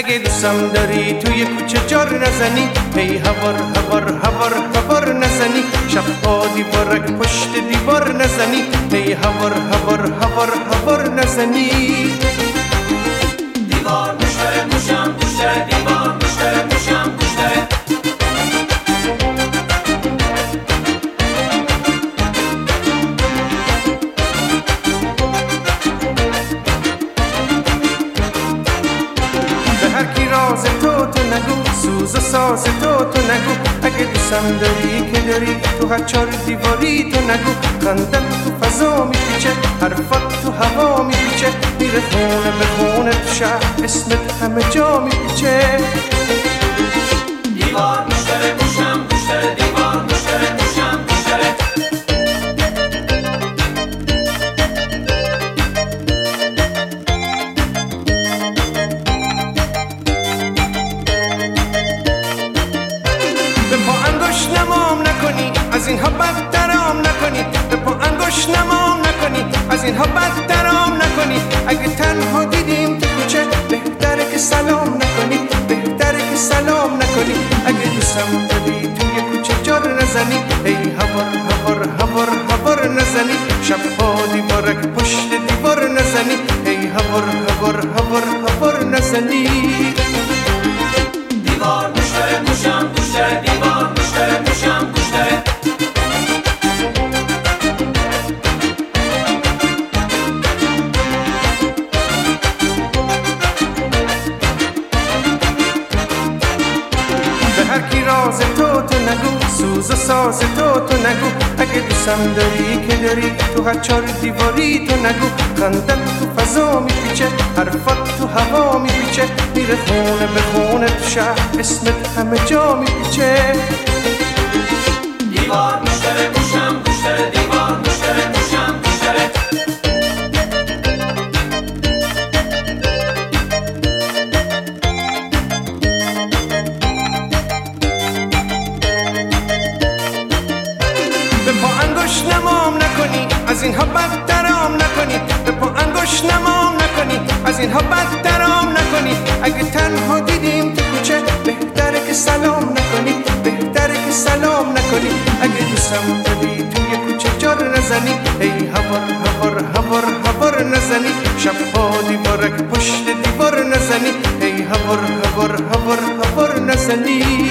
اگه دوستم داری توی کوچه جار نزنی، هی هوار هوار هوار هوار نزنی، شبها دیوارک پشت دیوار نزنی، هی هوار هوار هوار هوار نزنی. دیوار مشتره موشم گوشتره، دیوار مشتره موشم گوشتره. راز تو نگو، سوز و ساز تو نگو، اگه دوستم داری که داری تو هر چار دیواری تو نگو. خندت تو فضا میپیچه، حرفت تو هوا میپیچه، میره خونه به خونه تو شهر، اسمت همه جا میپیچه. دیوار مشتره موشم گوشتره، دیوار مشتره موشم گوشتره. از اینها بدترام نکنی، به پا انگوش نمام نکنی، از اینها بدترام نکنی. اگه تنها دیدیم تو کوچه بهتره که سلام نکنی، بهتره که سلام نکنی. اگه دوستم داری توی کوچه جار نزنی، ای هوار هوار هوار هوار نزنی، شبها دیوارک پشت دیوار نزنی، ای هوار هوار هوار هوار نزنی. دیوار مشتره موشم گوشتره، دیوار مشتره موشم گوشتره. راز تو نگو، سوز و ساز تو نگو، اگه دوستم داری که داری تو هر چار دیواری تو نگو. خندت تو فضا میپیچه، حرفت تو هوا میپیچه، میره خونه به خونه تو شهر، اسمت همه جا میپیچه. دیوار مشتره موشم گوشتره، دیوار مشتره موشم گوشتره. به پا انگوش نمام نکنی، از اینها بدترام نکنی، به پا انگوش نمام نکنی، از اینها بدترام نکنی. اگه تنها دیدیم تو کوچه بهتره که سلام نکنی، بهتره که سلام نکنی. اگه دوستم داری توی کوچه جار نزنی، ای هوار هوار هوار هوار نزنی، شبها دیوارک پشت دیوار نزنی، ای هوار هوار هوار هوار نزنی.